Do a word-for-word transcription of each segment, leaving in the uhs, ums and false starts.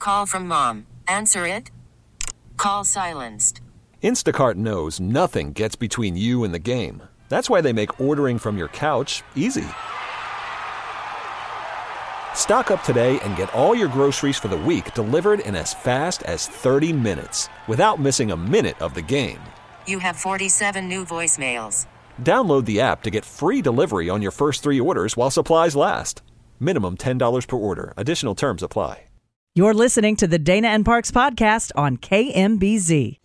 Call from mom. Answer it. Call silenced. Instacart knows nothing gets between you and the game. That's why they make ordering from your couch easy. Stock up today and get all your groceries for the week delivered in as fast as thirty minutes without missing a minute of the game. You have forty-seven new voicemails. Download the app to get free delivery on your first three orders while supplies last. Minimum ten dollars per order. Additional terms apply. You're listening to the Dana and Parks podcast on K M B Z.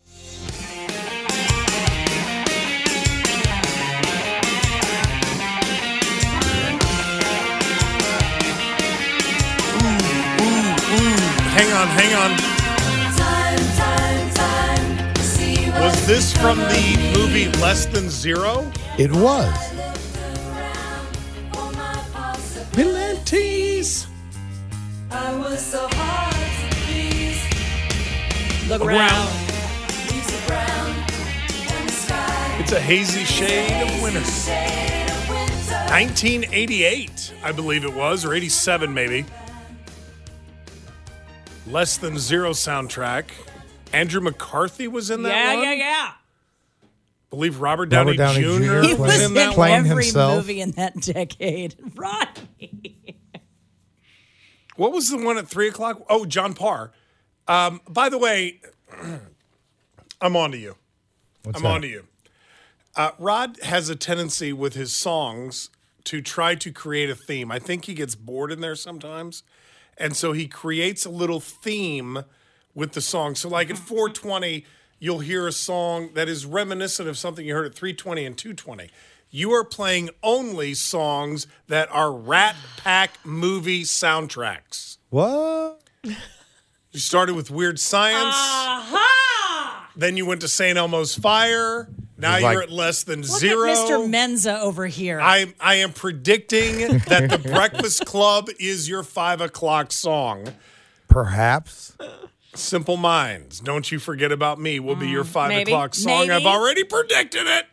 Hang on, hang on. Time, time, time to see what Was this from the movie Less Than Zero? It was. Pilates. I was so hard to please. Look around. Leaves are brown and the sky It's a hazy shade of winter. shade of winter. nineteen eighty-eight, I believe it was, or eighty-seven maybe. Less Than Zero soundtrack. Andrew McCarthy was in that Yeah, one? yeah, yeah. believe Robert Downey, Robert Downey Junior Junior He was was in in that playing one. every himself. movie in that decade. Rodney. What was the one at three o'clock? Oh, John Parr. Um, by the way, I'm on to you. What's I'm that? on to you. Uh, Rod has a tendency with his songs to try to create a theme. I think he gets bored in there sometimes. And so he creates a little theme with the song. So like at four twenty, you'll hear a song that is reminiscent of something you heard at three twenty and two twenty. You are playing only songs that are Rat Pack movie soundtracks. What? You started with Weird Science. Aha! Then you went to Saint Elmo's Fire. Now It's you're like- at Less Than Look Zero. at Mister Menza over here. I I am predicting that The Breakfast Club is your five o'clock song. Perhaps. Simple Minds, Don't You Forget About Me will be your five maybe, o'clock song. maybe. I've already predicted it.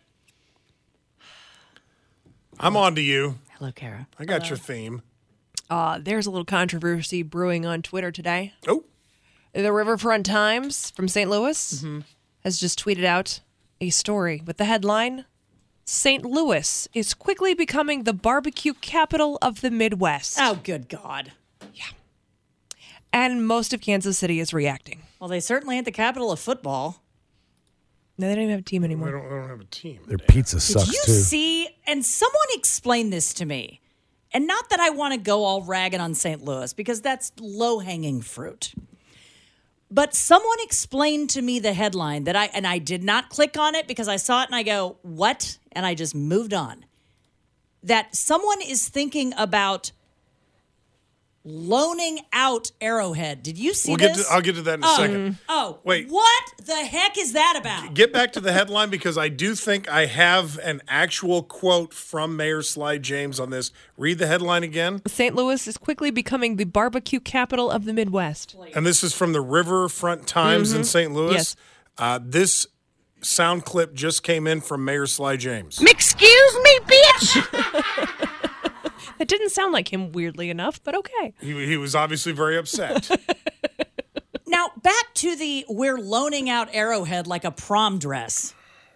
I'm on to you. Hello, Kara. I got your theme. Uh, there's a little controversy brewing on Twitter today. Oh, The Riverfront Times from Saint Louis has just tweeted out a story with the headline, Saint Louis is quickly becoming the barbecue capital of the Midwest. Oh, good God. And most of Kansas City is reacting. Well, they certainly ain't the capital of football. No, they don't even have a team I anymore. don't, I don't have a team. Their pizza Did sucks you too. see? And someone explained this to me. And not that I want to go all ragging on Saint Louis, because that's low-hanging fruit. But someone explained to me the headline that I, and I did not click on it because I saw it and I go, what? And I just moved on. That someone is thinking about loaning out Arrowhead. Did you see We'll get this? to, I'll get to that in a oh, second. Oh, Wait. What the heck is that about? Get back to the headline because I do think I have an actual quote from Mayor Sly James on this. Read the headline again. Saint Louis is quickly becoming the barbecue capital of the Midwest. And this is from the Riverfront Times in Saint Louis. Yes. Uh, this sound clip just came in from Mayor Sly James. Excuse me, bitch! It didn't sound like him, weirdly enough, but okay. He, he was obviously very upset. Now, back to the we're loaning out Arrowhead like a prom dress.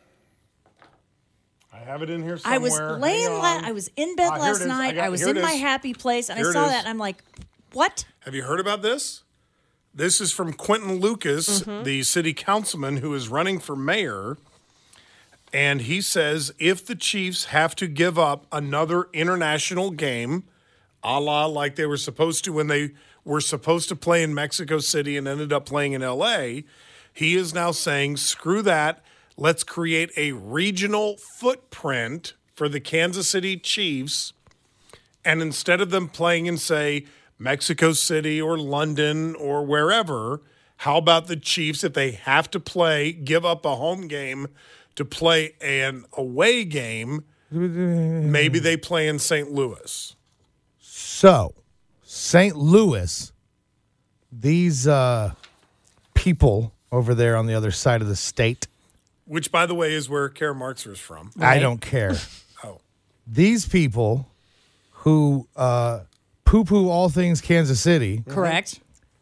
I have it in here somewhere. I was laying, Hang la- on. I was in bed Ah, here last it is. I night. got- I was here in it my is. happy place, and Here I it saw is. that, and I'm like, what? Have you heard about this? This is from Quentin Lucas, the city councilman who is running for mayor. And he says if the Chiefs have to give up another international game, a la like they were supposed to when they were supposed to play in Mexico City and ended up playing in L A, he is now saying, screw that. Let's create a regional footprint for the Kansas City Chiefs. And instead of them playing in, say, Mexico City or London or wherever, how about the Chiefs, if they have to play, give up a home game to play an away game, maybe they play in Saint Louis. So, Saint Louis, these uh, people over there on the other side of the state, Which, by the way, is where Kara Marxer is from. I don't care. Oh. These people who uh, poo-poo all things Kansas City Correct.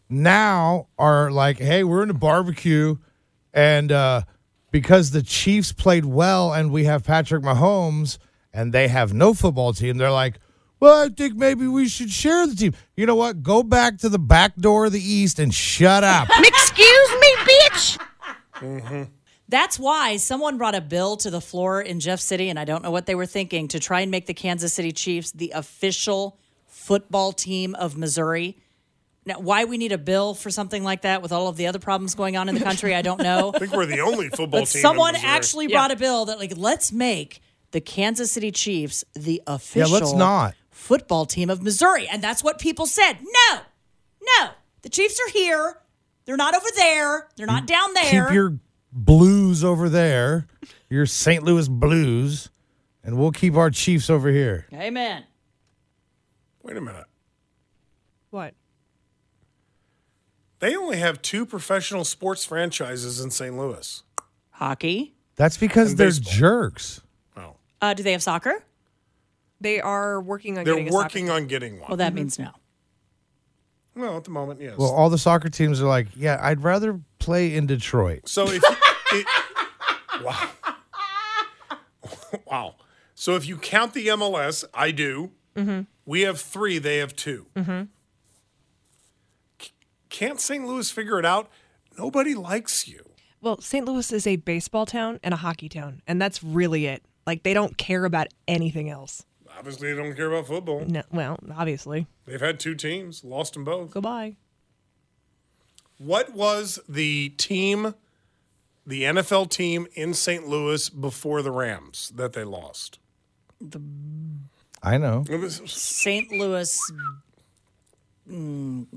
now are like, hey, we're in a barbecue, and uh, because the Chiefs played well and we have Patrick Mahomes and they have no football team, they're like, well, I think maybe we should share the team. You know what? Go back to the back door of the East and shut up. Excuse me, bitch. Mm-hmm. That's why someone brought a bill to the floor in Jeff City, and I don't know what they were thinking, to try and make the Kansas City Chiefs the official football team of Missouri. Now, why we need a bill for something like that with all of the other problems going on in the country, I don't know. I think we're the only football But team. someone in Missouri. actually brought a bill that, like, let's make the Kansas City Chiefs the Yeah, official let's not. football team of Missouri. And that's what people said. No, no. The Chiefs are here. They're not over there. They're not down there. Keep your Blues over there, your Saint Louis Blues, and we'll keep our Chiefs over here. Amen. Wait a minute. What? They only have two professional sports franchises in Saint Louis. Hockey. That's because And they're baseball. jerks. Oh, Uh, do they have soccer? They are working on they're getting a soccer working on getting one. Well, that means no. Well, at the moment, yes. Well, all the soccer teams are like, yeah, I'd rather play in Detroit. So if it, wow, wow. So if you count the M L S, I do. Mm-hmm. We have three. They have two. Mm-hmm. C- Can't Saint Louis figure it out? Nobody likes you. Well, Saint Louis is a baseball town and a hockey town, and that's really it. Like, they don't care about anything else. Obviously, they don't care about football. No, well, obviously. They've had two teams, lost them both. Goodbye. What was the team, the N F L team in Saint Louis before the Rams that they lost? I know. It was Saint Louis. Dan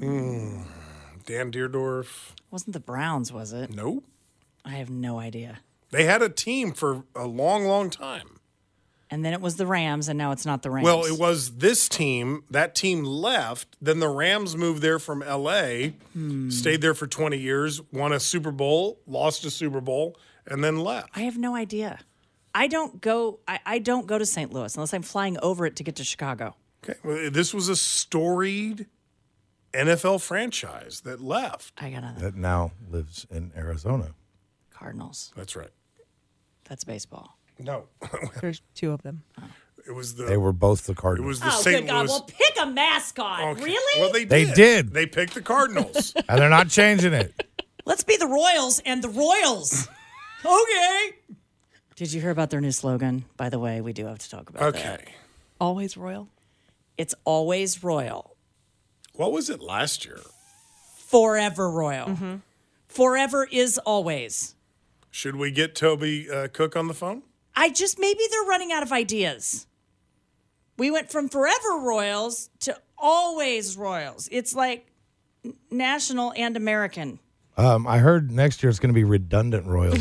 Deerdorf. Wasn't the Browns, was it? Nope. I have no idea. They had a team for a long, long time. And then it was the Rams, and now it's not the Rams. Well, it was this team. That team left. Then the Rams moved there from L A, Hmm. stayed there for twenty years, won a Super Bowl, lost a Super Bowl, and then left. I have no idea. I don't go. I, I don't go to Saint Louis unless I'm flying over it to get to Chicago. Okay. Well, this was a storied N F L franchise that left. I got That now lives in Arizona. Cardinals. That's right. That's baseball. No, There's two of them. it was the They were both the it Cardinals. was the Oh, Saint good God. Louis. Well, pick a mascot. Okay. Really? Well, they They did. did. They picked the Cardinals. And they're not changing it. Let's be the Royals and the Royals. Okay. Did you hear about their new slogan? By the way, we do have to talk about that. Okay. Always royal. It's always royal. What was it last year? Forever royal. Mm-hmm. Forever is always. Should we get Toby uh, Cook on the phone? I just, maybe they're running out of ideas. We went from forever royals to always royals. It's like n- national and American. Um, I heard next year it's going to be redundant Royals.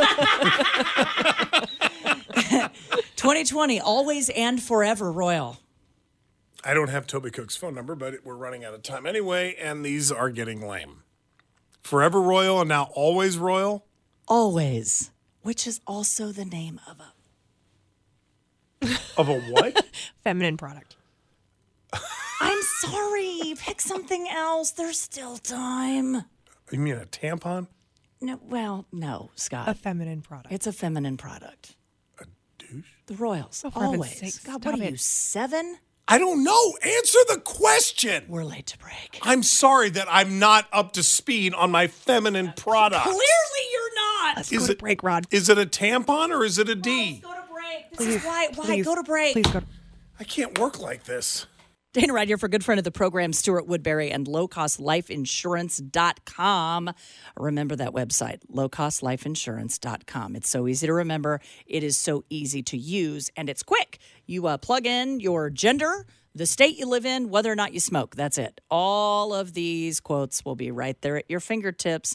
twenty twenty, always and forever royal. I don't have Toby Cook's phone number, but we're running out of time anyway, and these are getting lame. Forever Royal and now Always Royal? Always, which is also the name of a. Of a what? Feminine product. I'm sorry. Pick something else. There's still time. You mean a tampon? No, well, no, Scott. A feminine product. It's a feminine product. A douche? The Royals. Oh, for heaven's always. sake, God, stop what are it. you, seven? I don't know. Answer the question. We're late to break. I'm sorry that I'm not up to speed on my feminine product. Clearly you're not. Let's Is go to it- break, Rod. Is it a tampon or is it a D? Go to break. This is why. Why Please, go to break? Please go to I can't work like this. Dana Wright here for a good friend of the program, Stuart Woodbury, and low cost life insurance dot com. Remember that website, low cost life insurance dot com. It's so easy to remember. It is so easy to use, and it's quick. You uh, plug in your gender, the state you live in, whether or not you smoke. That's it. All of these quotes will be right there at your fingertips.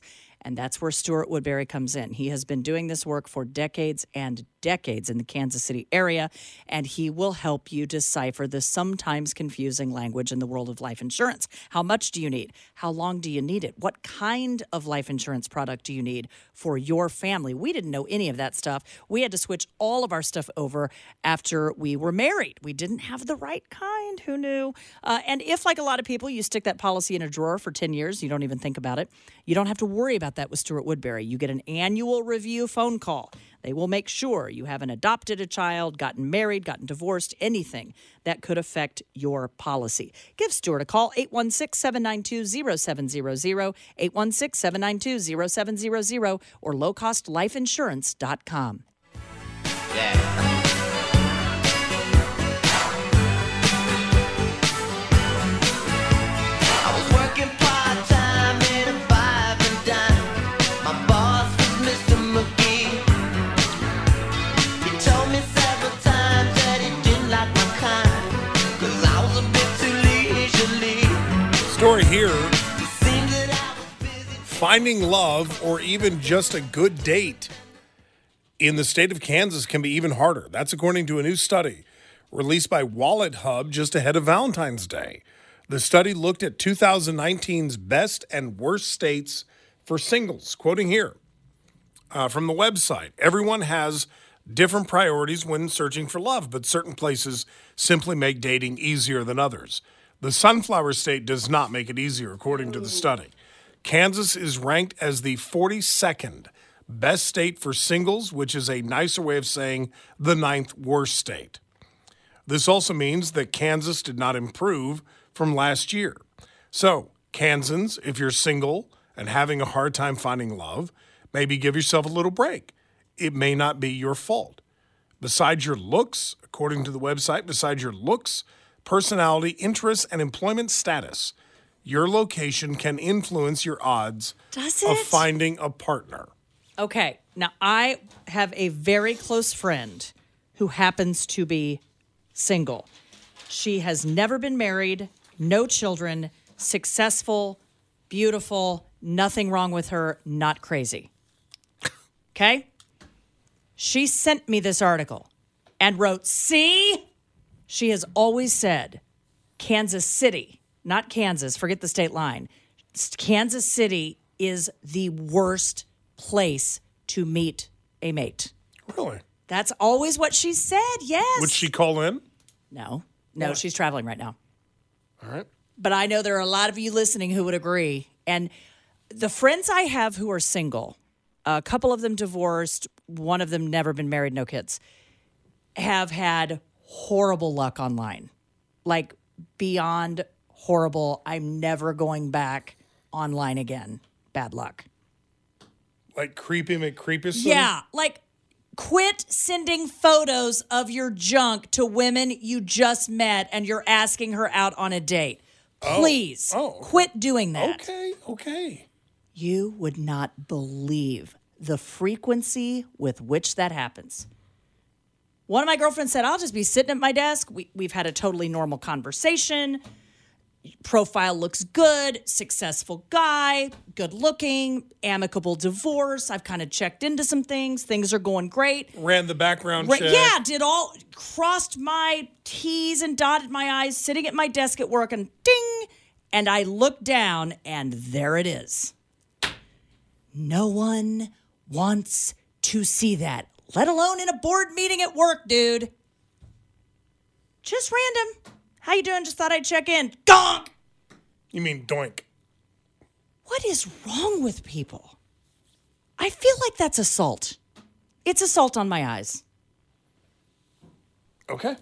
And that's where Stuart Woodbury comes in. He has been doing this work for decades and decades in the Kansas City area, and he will help you decipher the sometimes confusing language in the world of life insurance. How much do you need? How long do you need it? What kind of life insurance product do you need for your family? We didn't know any of that stuff. We had to switch all of our stuff over after we were married. We didn't have the right kind. Who knew? Uh, and if, like a lot of people, you stick that policy in a drawer for ten years, you don't even think about it, you don't have to worry about that with Stuart Woodbury. You get an annual review phone call. They will make sure you haven't adopted a child, gotten married, gotten divorced, anything that could affect your policy. Give Stuart a call, eight one six, seven nine two, zero seven zero zero, eight one six, seven nine two, zero seven zero zero, or low cost life insurance dot com. Yeah. Story here, finding love or even just a good date in the state of Kansas can be even harder. That's according to a new study released by Wallet Hub just ahead of Valentine's Day. The study looked at two thousand nineteen's best and worst states for singles. Quoting here uh, from the website, everyone has different priorities when searching for love, but certain places simply make dating easier than others. The Sunflower State does not make it easier, according to the study. Kansas is ranked as the forty-second best state for singles, which is a nicer way of saying the ninth worst state. This also means that Kansas did not improve from last year. So, Kansans, if you're single and having a hard time finding love, maybe give yourself a little break. It may not be your fault. Besides your looks, according to the website, besides your looks, personality, interests, and employment status, your location can influence your odds Does of it? finding a partner. Okay, now I have a very close friend who happens to be single. She has never been married, no children, successful, beautiful, nothing wrong with her, not crazy. Okay? She sent me this article and wrote, see? She has always said Kansas City, not Kansas, forget the state line. Kansas City is the worst place to meet a mate. Really? That's always what she said, yes. Would she call in? No, no, Yeah. she's traveling right now. All right. But I know there are a lot of you listening who would agree. And the friends I have who are single, a couple of them divorced, one of them never been married, no kids, have had horrible luck online. Like beyond horrible. I'm never going back online again. Bad luck. Like creepy McCreepison? Yeah, like quit sending photos of your junk to women you just met and you're asking her out on a date. Please, Oh. quit doing that. Okay, okay. You would not believe the frequency with which that happens. One of my girlfriends said, I'll just be sitting at my desk. We, we've had a totally normal conversation. Profile looks good, successful guy, good looking, amicable divorce. I've kind of checked into some things. Things are going great. Ran the background Right, check. yeah, did all, crossed my T's and dotted my I's, sitting at my desk at work, and ding, and I looked down, and there it is. No one wants to see that, let alone in a board meeting at work, dude. Just random. How you doing? Just thought I'd check in. Donk! You mean doink. What is wrong with people? I feel like that's assault. It's assault on my eyes. Okay.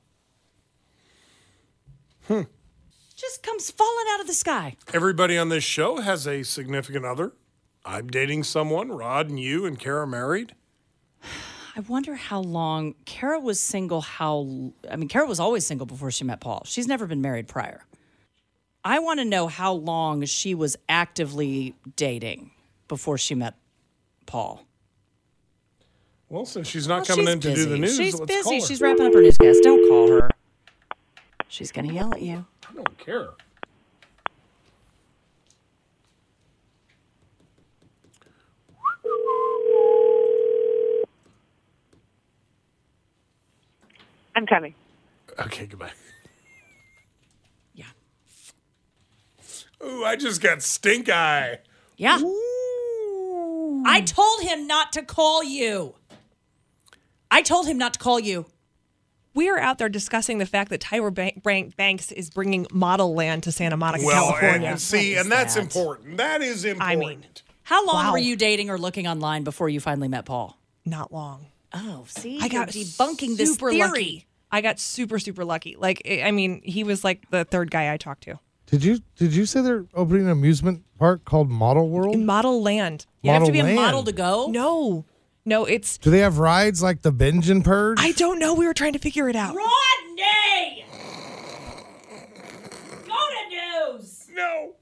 Just comes falling out of the sky. Everybody on this show has a significant other. I'm dating someone. Rod and you and Kara married. I wonder how long Kara was single. How I mean, Kara was always single before she met Paul. She's never been married prior. I want to know how long she was actively dating before she met Paul. Well, since she's not Well, coming she's in to busy. do the news, She's let's busy. call her. She's wrapping up her newscast. Don't call her. She's going to yell at you. I don't care. honey. Okay, goodbye. Yeah. Ooh, I just got stink eye. Yeah. I told him not to call you. I told him not to call you. We are out there discussing the fact that Tyra Bank- Bank- Banks is bringing model land to Santa Monica, Well, California. and see, What is and that's that? important. That is important. I mean, How long Wow. were you dating or looking online before you finally met Paul? not long. Oh, see, I got you're debunking this super theory. lucky. I got super, super lucky. Like, I I mean, he was like the third guy I talked to. Did you did you say they're opening an amusement park called Model World? In Model Land. You have to be a Model model Land. to go. No, no, it's. Do they have rides like the Binge and Purge? I don't know. We were trying to figure it out. Rodney, go to news. No.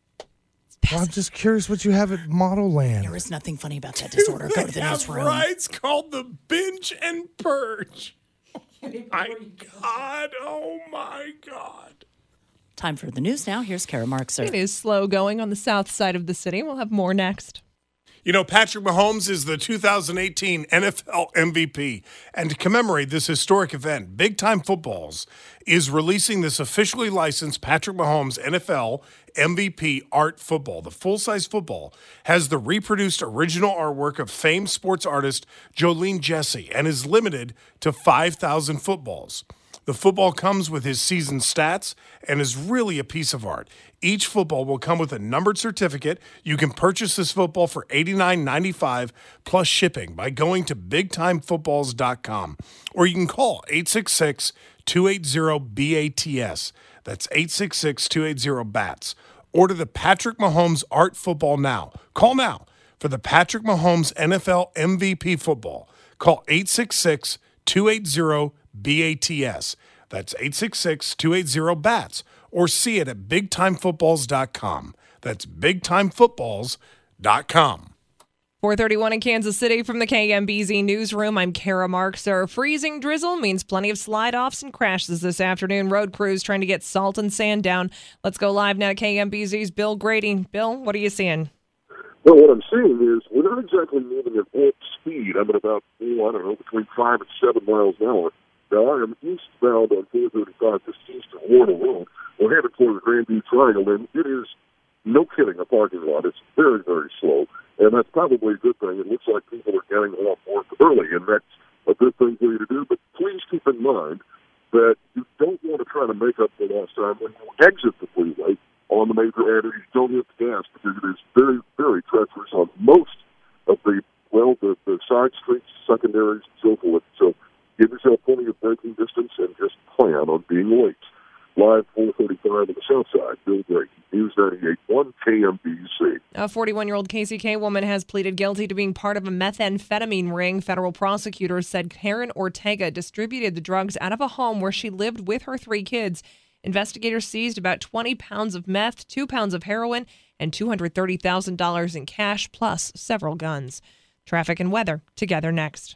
Well, I'm just curious what you have at Model Land. There is nothing funny about that disorder. Go to the They have newsroom. rides called the Binge and Purge. Oh my God. Oh my God. Time for the news now. Here's Kara Markser. It is slow going on the south side of the city. We'll have more next. You know, Patrick Mahomes is the two thousand eighteen N F L M V P. And to commemorate this historic event, Big Time Footballs is releasing this officially licensed Patrick Mahomes N F L M V P art football. The full-size football has the reproduced original artwork of famed sports artist Jolene Jesse and is limited to five thousand footballs. The football comes with his season stats and is really a piece of art. Each football will come with a numbered certificate. You can purchase this football for eighty-nine ninety-five plus shipping by going to big time footballs dot com, or you can call eight six six, two eight zero, B A T S. That's eight six six, two eight zero, B A T S. Order the Patrick Mahomes art football now. Call now for the Patrick Mahomes N F L M V P football. Call eight six six, two eight zero, B A T S. That's eight six six, two eight zero, B A T S. Or see it at big time footballs dot com. That's big time footballs dot com. four thirty-one in Kansas City from the K M B Z newsroom. I'm Kara Markser. Freezing drizzle means plenty of slide-offs and crashes this afternoon. Road crews trying to get salt and sand down. Let's go live now to K M B Z's Bill Grady. Bill, what are you seeing? Well, what I'm seeing is we're not exactly moving at full speed. I'm at about, oh, I don't know, between five and seven miles an hour. Now, I am eastbound on four thirty-five, just east of Warner Road. We're headed for the Grandview Triangle, and it is, no kidding, a parking lot. It's very, very slow, and that's probably a good thing. It looks like people are getting off work early, and that's a good thing for you to do. But please keep in mind that you don't want to try to make up for lost time when you exit the freeway on the major arteries. Don't hit the gas because it is very, very treacherous on most of the, well, the, the side streets, secondaries, and so forth. So give yourself plenty of braking distance and just plan on being late. Live four thirty-five on the south side, Bill Grady, News ninety-eight point one K M B Z. A forty-one-year-old K C K woman has pleaded guilty to being part of a methamphetamine ring. Federal prosecutors said Karen Ortega distributed the drugs out of a home where she lived with her three kids. Investigators seized about twenty pounds of meth, two pounds of heroin, and two hundred thirty thousand dollars in cash, plus several guns. Traffic and weather together next.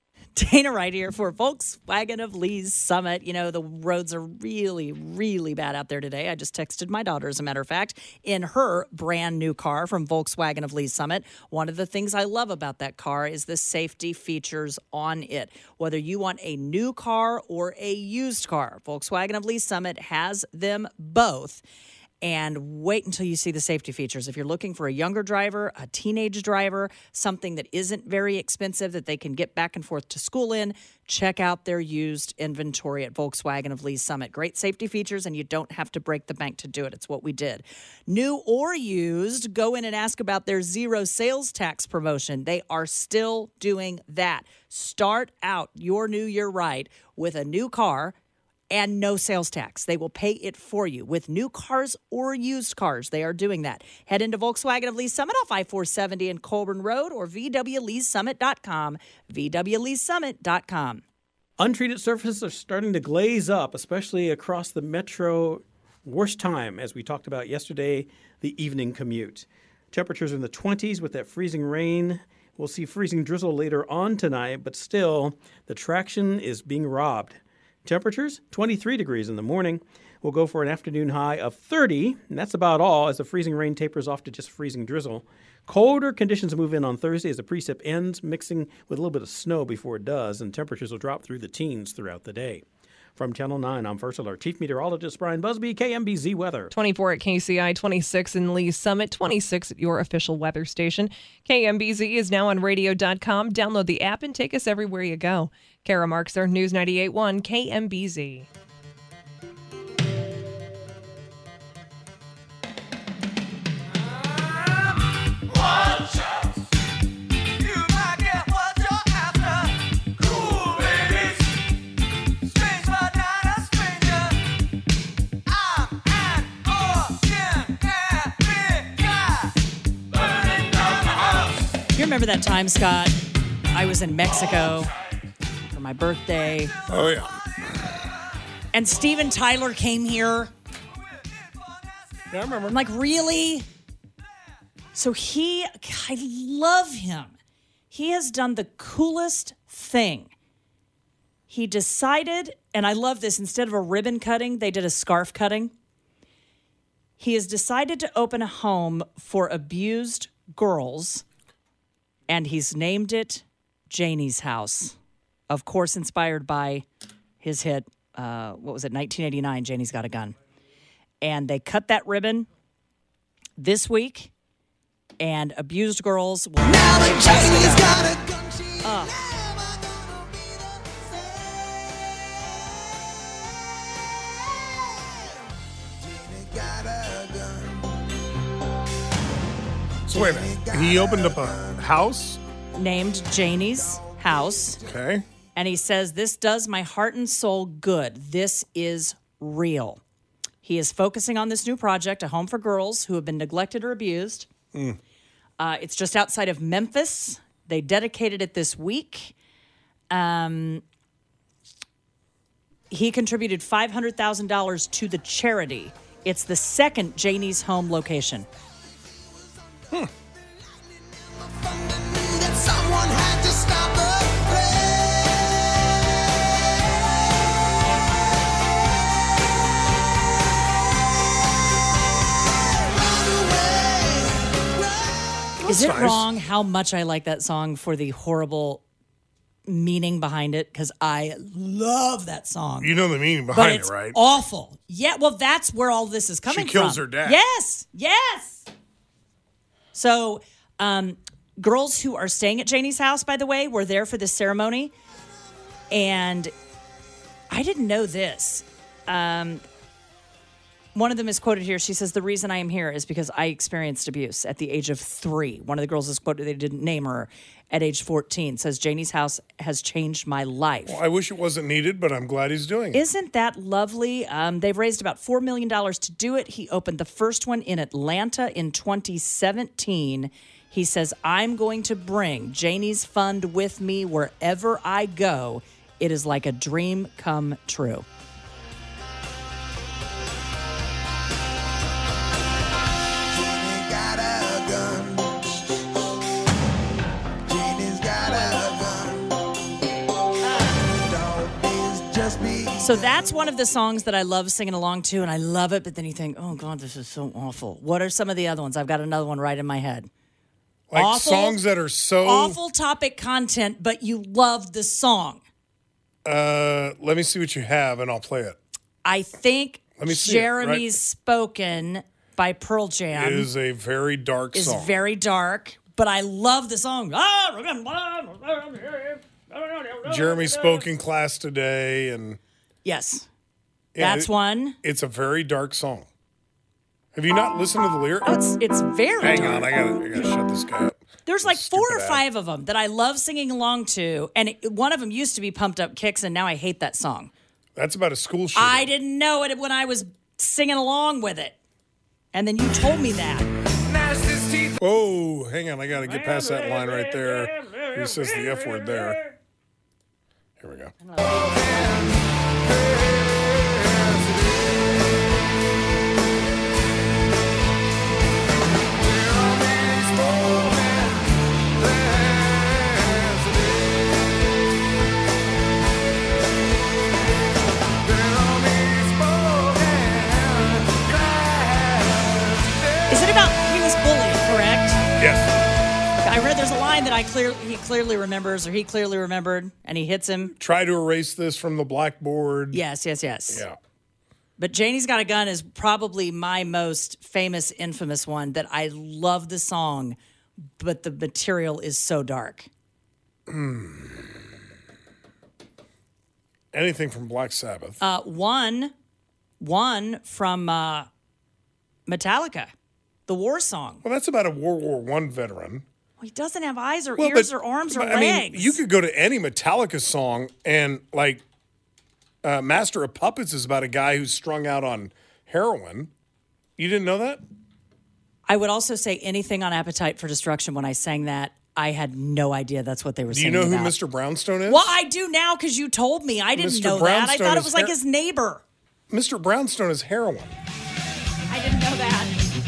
Dana right here for Volkswagen of Lee's Summit. You know, the roads are really, really bad out there today. I just texted my daughter, as a matter of fact, in her brand new car from Volkswagen of Lee's Summit. One of the things I love about that car is the safety features on it. Whether you want a new car or a used car, Volkswagen of Lee's Summit has them both. And wait until you see the safety features. If you're looking for a younger driver, a teenage driver, something that isn't very expensive that they can get back and forth to school in, check out their used inventory at Volkswagen of Lee's Summit. Great safety features, and you don't have to break the bank to do it. It's what we did. New or used, go in and ask about their zero sales tax promotion. They are still doing that. Start out your new year right with a new car and no sales tax. They will pay it for you with new cars or used cars. They are doing that. Head into Volkswagen of Lee's Summit off I four seventy and Colburn Road or V W lees summit dot com, V W lees summit dot com. Untreated surfaces are starting to glaze up, especially across the metro. Worst time, as we talked about yesterday, the evening commute. Temperatures in the twenties with that freezing rain. We'll see freezing drizzle later on tonight, but still, the traction is being robbed. Temperatures, twenty-three degrees in the morning. We'll go for an afternoon high of thirty, and that's about all as the freezing rain tapers off to just freezing drizzle. Colder conditions move in on Thursday as the precip ends, mixing with a little bit of snow before it does, and temperatures will drop through the teens throughout the day. From Channel nine, I'm First Alert Chief Meteorologist Brian Busby, K M B Z Weather. twenty-four at K C I, twenty-six in Lee Summit, twenty-six at your official weather station. K M B Z is now on radio dot com. Download the app and take us everywhere you go. Kara Markser, News ninety-eight point one, K M B Z. Watch out. You might get what you're after. Cool babies. Strange but not a stranger. I'm an ordinary guy. Burning down the house. You remember that time, Scott? I was in Mexico for my birthday. Oh, yeah. And Steven Tyler came here. Yeah, I remember. I'm like, really? So he, I love him. He has done the coolest thing. He decided, and I love this, instead of a ribbon cutting, they did a scarf cutting. He has decided to open a home for abused girls, and he's named it Janie's House. Of course, inspired by his hit, uh, what was it, nineteen eighty-nine, Janie's Got a Gun. And they cut that ribbon this week. And abused girls will now the Janie's got a gun. She uh. So wait a minute. He opened up a house named Janie's House. Okay. And he says, this does my heart and soul good. This is real. He is focusing on this new project, a home for girls who have been neglected or abused. Mm. Uh, it's just outside of Memphis. They dedicated it this week. Um, he contributed five hundred thousand dollars to the charity. It's the second Janie's Home location. Hmm. Is it nice. wrong how much I like that song for the horrible meaning behind it? Because I love that song. You know the meaning but behind it's it, right? awful. Yeah, well, that's where all this is coming from. She kills her dad. Yes, yes. So, um, girls who are staying at Janie's house, by the way, were there for this ceremony. And I didn't know this. Um, one of them is quoted here. She says, the reason I am here is because I experienced abuse at the age of three. One of the girls is quoted, they didn't name her, at age fourteen. Says, Janie's house has changed my life. Well, I wish it wasn't needed, but I'm glad he's doing it. Isn't that lovely? Um, they've raised about four million dollars to do it. He opened the first one in Atlanta in twenty seventeen. He says, I'm going to bring Janie's Fund with me wherever I go. It is like a dream come true. So that's one of the songs that I love singing along to, and I love it, but then you think, oh, God, this is so awful. What are some of the other ones? I've got another one right in my head. Like awful, songs that are so... Awful topic content, but you love the song. Uh, let me see what you have, and I'll play it. I think Let me see Jeremy's it, right? Spoken by Pearl Jam It is a very dark is song. very dark, but I love the song. Jeremy spoke in class today, and... Yes. Yeah, That's it- one. It's a very dark song. Have you not listened to the lyrics? Oh, it's it's very Hang dark. on, I gotta, I gotta shut this guy up. There's like four or Stupid app. five of them that I love singing along to, and it, one of them used to be Pumped Up Kicks, and now I hate that song. That's about a school shooting. I didn't know it when I was singing along with it, and then you told me that. Whoa, hang on, I gotta get past that line right there. He says the F word there. Here we go. Is it about he was bullied, correct? Yes. I read there's a lot line that I clear he clearly remembers, or he clearly remembered, and he hits him. Try to erase this from the blackboard. Yes, yes, yes. Yeah. But Janie's Got a Gun is probably my most famous, infamous one that I love the song, but the material is so dark. Anything from Black Sabbath. Uh, one, one from uh, Metallica, the war song. Well, that's about a World War One veteran. He doesn't have eyes or Well, ears but- or arms or but, I mean, legs. you could go to any Metallica song and like uh, Master of Puppets is about a guy who's strung out on heroin. You didn't know that? I would also say anything on Appetite for Destruction when I sang that. I had no idea that's what they were Do you singing know who about. Mister Brownstone is? Well, I do now because you told me. I didn't Mister know that. I Brownstone thought it is was like her- his neighbor. Mister Brownstone is heroin. I didn't know that.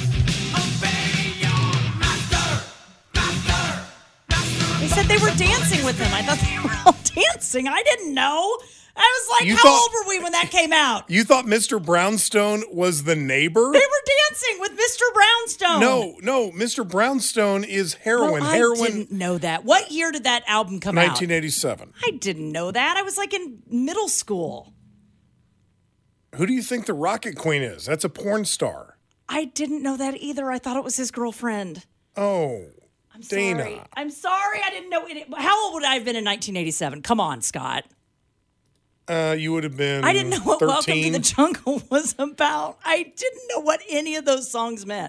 They said they were dancing with him. I thought they were all dancing. I didn't know. I was like, You how thought- old were we when that came out? You thought Mister Brownstone was the neighbor? They were dancing with Mister Brownstone. No, no. Mister Brownstone is heroin. Well, I heroin. didn't know that. What year did that album come nineteen out? eighty-seven. I didn't know that. I was like in middle school. Who do you think the Rocket Queen is? That's a porn star. I didn't know that either. I thought it was his girlfriend. Oh, I'm Dana. sorry. I'm sorry. I didn't know it. How old would I have been in nineteen eighty-seven? Come on, Scott. Uh, you would have been. I didn't know what thirteen. Welcome to the Jungle was about. I didn't know what any of those songs meant.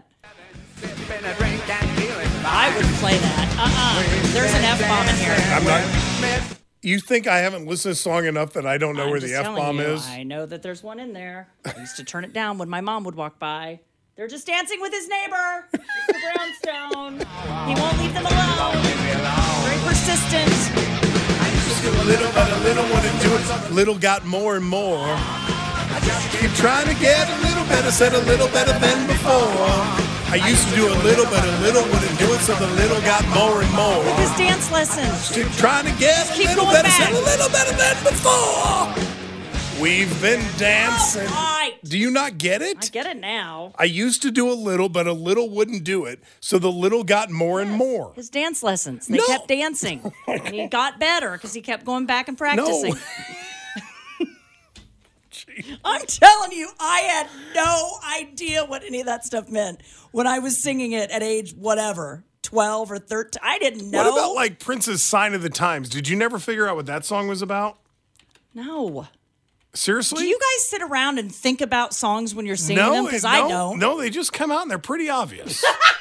I wouldn't play that. Uh-uh. There's an F-bomb in here. I'm not. You think I haven't listened to the song enough that I don't know I'm where just the telling F-bomb you, is? I know that there's one in there. I used to turn it down when my mom would walk by. They're just dancing with his neighbor, Mister Brownstone. He won't leave them alone. Very persistent. Little by a little, want to do it. Little got more and more. Keep trying to get a little better, said a little better than before. I used to do a little, but a little wouldn't do it, so the little got more and more. His dance lessons. Keep trying to get a Keep little going better, back. said a little better than before. We've been dancing. All right. Do you not get it? I get it now. I used to do a little, but a little wouldn't do it, so the little got more and more. His dance lessons. They No. kept dancing. And he got better because he kept going back and practicing. No. I'm telling you, I had no idea what any of that stuff meant when I was singing it at age whatever, twelve or thirteen. I didn't know. What about like Prince's Sign of the Times? Did you never figure out what that song was about? No. Seriously? Do you guys sit around and think about songs when you're singing no, them? Because no, I don't. No, they just come out and they're pretty obvious.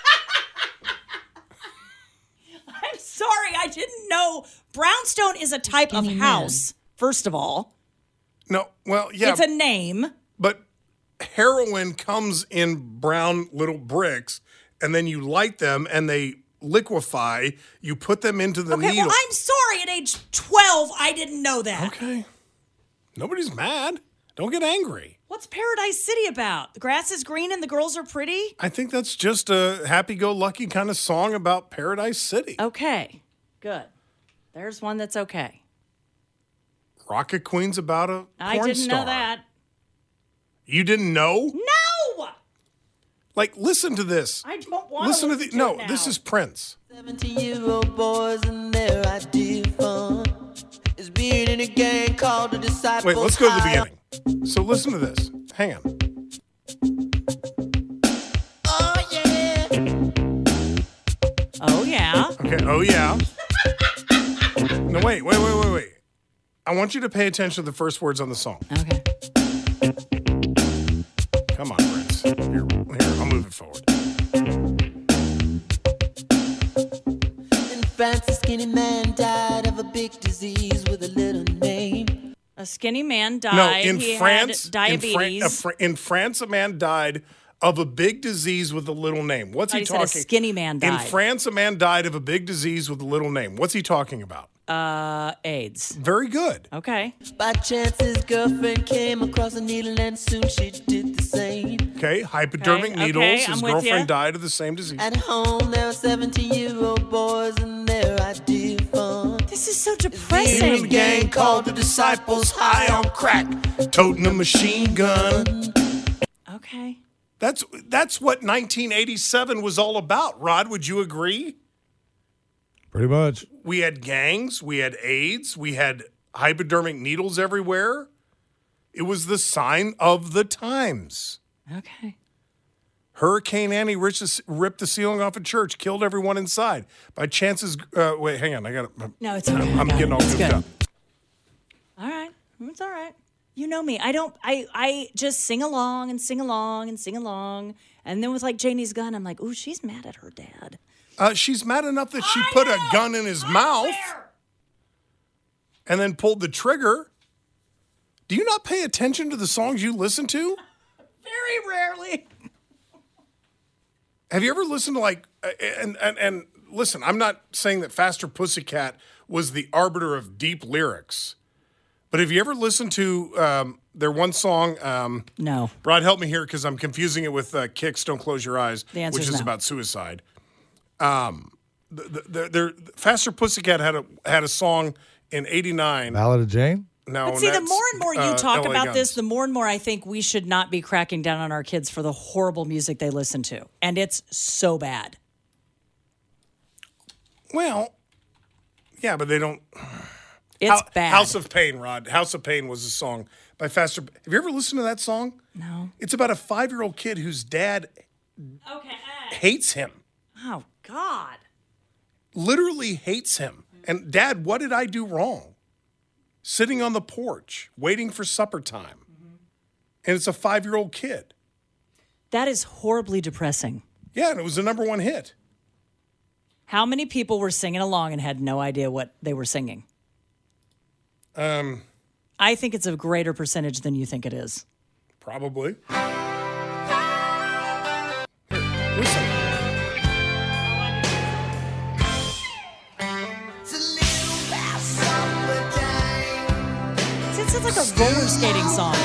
I'm sorry, I didn't know. Brownstone is a type of house, first of all. No, well, yeah, It's a name. but heroin comes in brown little bricks, and then you light them and they liquefy. You put them into the Okay, needle. well, I'm sorry. At age twelve, I didn't know that. Okay. Nobody's mad. Don't get angry. What's Paradise City about? The grass is green and the girls are pretty? I think that's just a happy-go-lucky kind of song about Paradise City. Okay, good. There's one that's okay. Rocket Queen's about a porn I didn't star. know that. You didn't know? No! Like, listen to this. I don't want Listen to to the. listen No, it now. this is Prince. seventeen-year-old boys and their idea of fun is being in a gang called the Disciples. Wait, let's go to the High. beginning. So listen to this. Hang on. Oh, yeah. Oh, yeah. Okay. Oh yeah. No, wait, wait, wait, wait, wait. I want you to pay attention to the first words on the song. Okay. Come on, Prince. Here, here. I'll move it forward. In France, a skinny man died of a big disease with a little name. A skinny man died. No, in he France, had diabetes. In, Fran- a Fr- in France, a man died of a big disease with a little name. What's Thought he he said a talking? skinny man In died. France, a man died of a big disease with a little name. What's he talking about? Uh, AIDS. Very good. Okay. By chance, his girlfriend came across a needle, and soon she did the same. Okay, hypodermic Okay, needles. okay, His I'm with girlfriend ya. died of the same disease. At home, there were seventeen-year-old boys and their idea of fun. This is so Being in depressing. a gang called the Disciples, high on crack. Toting a machine gun. Okay. That's that's what nineteen eighty-seven was all about. Rod, would you agree? Pretty much. We had gangs. We had AIDS. We had hypodermic needles everywhere. It was the sign of the times. Okay. Hurricane Annie ripped the, ripped the ceiling off a church, killed everyone inside. By chances, uh, wait, hang on, I got to. No, it's okay. I'm, I'm getting all it's goofed good. up. All right, it's all right. You know me. I don't. I I just sing along and sing along and sing along, and then with like Janie's gun, I'm like, ooh, she's mad at her dad. Uh, she's mad enough that she I put know. a gun in his I mouth swear. and then pulled the trigger. Do you not pay attention to the songs you listen to? Very rarely. Have you ever listened to like uh, and and and listen? I'm not saying that Faster Pussycat was the arbiter of deep lyrics, but have you ever listened to um, their one song? Um, No. Rod, help me here because I'm confusing it with uh, "Kicks Don't Close Your Eyes," The answer which is is no. about suicide. Um, the, the, the, Faster Pussycat had a had a song in eighty-nine. Ballad of Jane? No, But see, the that's, more and more you uh, talk L A about Guns. this, the more and more I think we should not be cracking down on our kids for the horrible music they listen to. And it's so bad. Well, yeah, but they don't. It's Hou- bad. House of Pain, Rod. House of Pain was a song by Faster. Have you ever listened to that song? No. It's about a five-year-old kid whose dad Okay. hates him. Oh, God. Literally hates him. And Dad, what did I do wrong? Sitting on the porch, waiting for supper time. And it's a five-year-old kid. That is horribly depressing. Yeah, and it was the number one hit. How many people were singing along and had no idea what they were singing? Um, I think it's a greater percentage than you think it is. Probably. Here, listen. It's, it's like a roller skating song.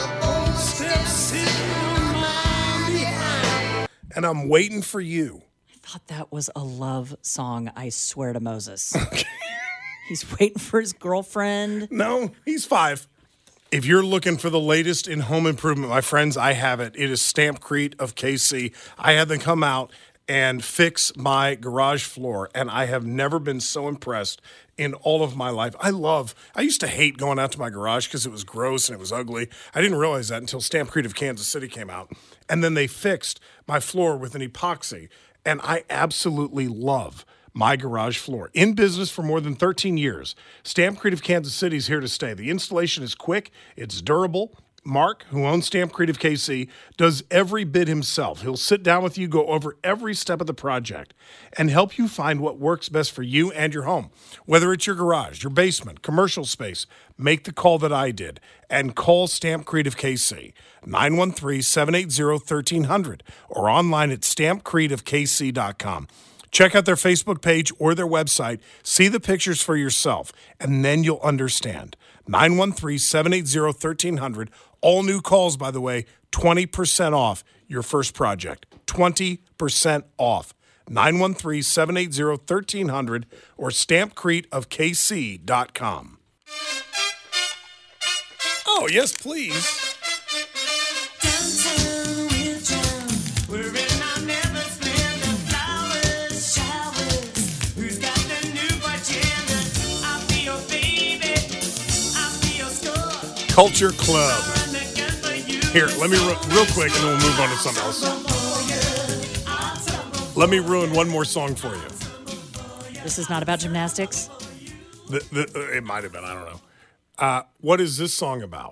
And I'm waiting for you. I thought that was a love song, I swear to Moses. He's waiting for his girlfriend. No, he's five. If you're looking for the latest in home improvement, my friends, I have it. It is Stampcrete of K C. I had them come out and fix my garage floor, and I have never been so impressed in all of my life. I love, I used to hate going out to my garage because it was gross and it was ugly. I didn't realize that until Stampcrete of Kansas City came out. And then they fixed my floor with an epoxy, and I absolutely love my garage floor. In business for more than thirteen years, Stampcrete of Kansas City is here to stay. The installation is quick, it's durable. Mark, who owns Stampcrete of K C, does every bit himself. He'll sit down with you, go over every step of the project, and help you find what works best for you and your home. Whether it's your garage, your basement, commercial space, make the call that I did and call Stampcrete of K C, nine one three, seven eight zero, one three zero zero or online at stampcrete of k c dot com. Check out their Facebook page or their website. See the pictures for yourself, and then you'll understand. nine one three, seven eight zero, one three zero zero. All new calls, by the way, twenty percent off your first project. twenty percent off. nine one three, seven eight zero, one three zero zero or stampcrete of k c dot com. Oh, yes, please. Culture Club. Here, let me ru- real quick, and then we'll move on to something else. Let me ruin one more song for you. This is not about gymnastics. The, the, uh, it might have been. I don't know. Uh, what is this song about?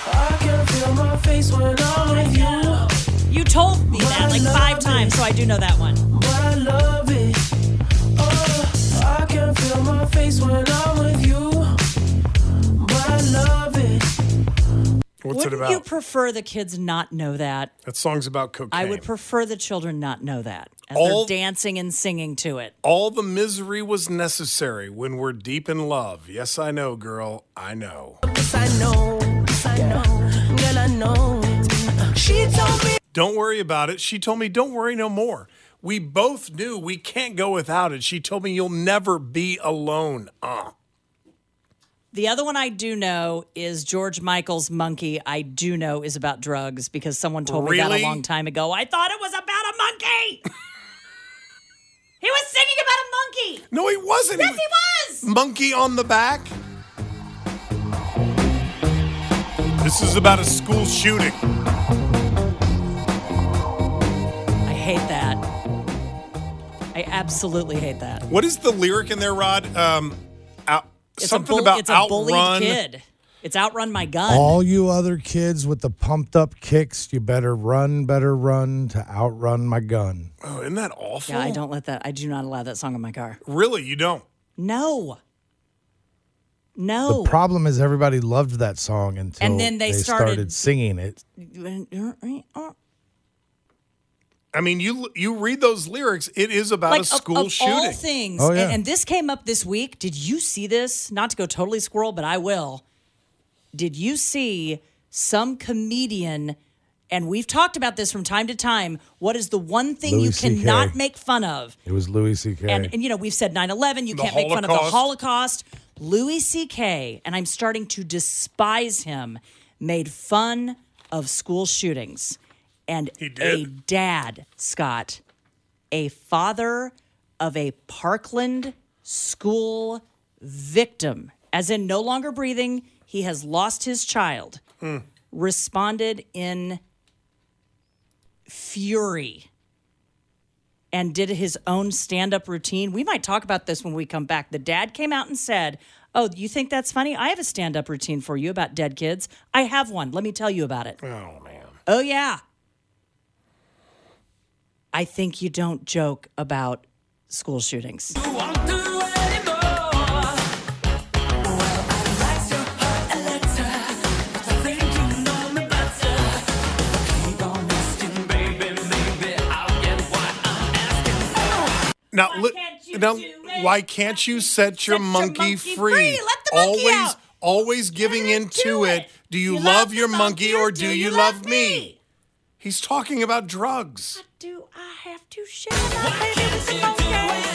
You told me that like five times, so I do know that one. But I love it. Oh, I can feel my face when I'm with you. But I love it. What's Wouldn't it about? you prefer the kids not know that? That song's about cocaine. I would prefer the children not know that as All- they're dancing and singing to it. All the misery was necessary when we're deep in love. Yes, I know, girl. I know. Yes, I know. Yes, I know. Girl, I know. She told me. Don't worry about it. She told me, don't worry no more. We both knew we can't go without it. She told me you'll never be alone. Uh. The other one I do know is George Michael's Monkey. I do know is about drugs because someone told me that Really? a long time ago. I thought it was about a monkey. He was singing about a monkey. No, he wasn't. Yes, he was. Monkey on the back. This is about a school shooting. I hate that. I absolutely hate that. What is the lyric in there, Rod? Um, out, It's something a bull- about it's a bullied outrun. kid. It's outrun my gun. All you other kids with the pumped up kicks, you better run, better run to outrun my gun. Oh, isn't that awful? Yeah, I don't let that. I do not allow that song in my car. Really, you don't? No. No. The problem is everybody loved that song until And then they started- singing it. I mean, you you read those lyrics. It is about like a school of, of shooting. all things, Oh, yeah. and, and this came up this week. Did you see this? Not to go totally squirrel, but I will. Did you see some comedian? And we've talked about this from time to time. What is the one thing Louis you C K. cannot make fun of? It was Louis C K. And, and you know, we've said nine eleven, you The can't make fun of the Holocaust. Holocaust. Louis C K, and I'm starting to despise him, made fun of school shootings. And He a did? dad, Scott, a father of a Parkland school victim, as in no longer breathing, he has lost his child, Hmm. responded in fury and did his own stand-up routine. We might talk about this when we come back. The dad came out and said, oh, you think that's funny? I have a stand-up routine for you about dead kids. I have one. Let me tell you about it. Oh, man. Oh, yeah. I think you don't joke about school shootings. Now, Why li- can't you now do it? why can't you set your Set your monkey, monkey free? free. Let the monkey always, out. always giving Get into into it. it. Do you, You love, love your the monkey or do you love me? me? He's talking about drugs. Do I have to share my baby with the monkey?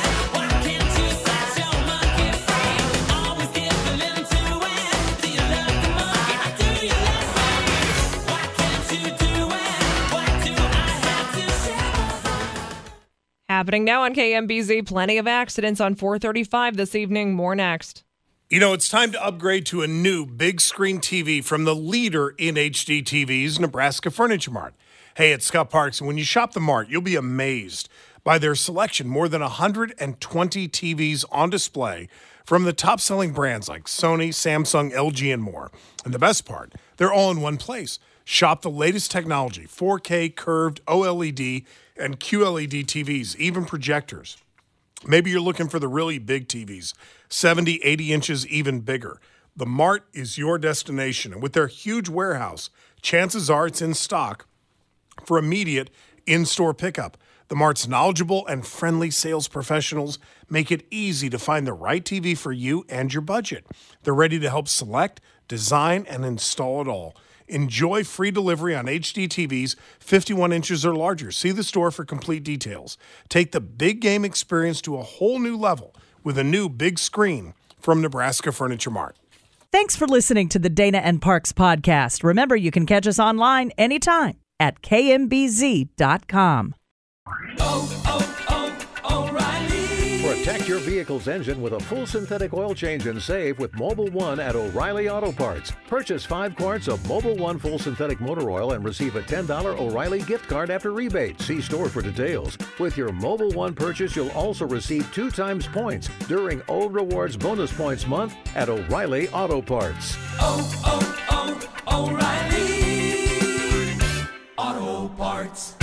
Happening now on K M B Z. Plenty of accidents on four thirty-five this evening. More next. You know, it's time to upgrade to a new big screen T V from the leader in H D T Vs, Nebraska Furniture Mart. Hey, it's Scott Parks, and when you shop the Mart, you'll be amazed by their selection. More than one hundred twenty T Vs on display from the top-selling brands like Sony, Samsung, L G, and more. And the best part, they're all in one place. Shop the latest technology, four K curved O L E D and Q L E D T Vs, even projectors. Maybe you're looking for the really big T Vs, seventy, eighty inches, even bigger. The Mart is your destination. And with their huge warehouse, chances are it's in stock for immediate in-store pickup. The Mart's knowledgeable and friendly sales professionals make it easy to find the right T V for you and your budget. They're ready to help select, design, and install it all. Enjoy free delivery on H D T Vs fifty-one inches or larger. See the store for complete details. Take the big game experience to a whole new level with a new big screen from Nebraska Furniture Mart. Thanks for listening to the Dana and Parks podcast. Remember, you can catch us online anytime at K M B Z dot com. Protect your vehicle's engine with a full synthetic oil change and save with Mobile One at O'Reilly Auto Parts. Purchase five quarts of Mobile One full synthetic motor oil and receive a ten dollars O'Reilly gift card after rebate. See store for details. With your Mobile One purchase, you'll also receive two times points during O Rewards Bonus Points Month at O'Reilly Auto Parts. Oh, oh, oh, O'Reilly Auto Parts.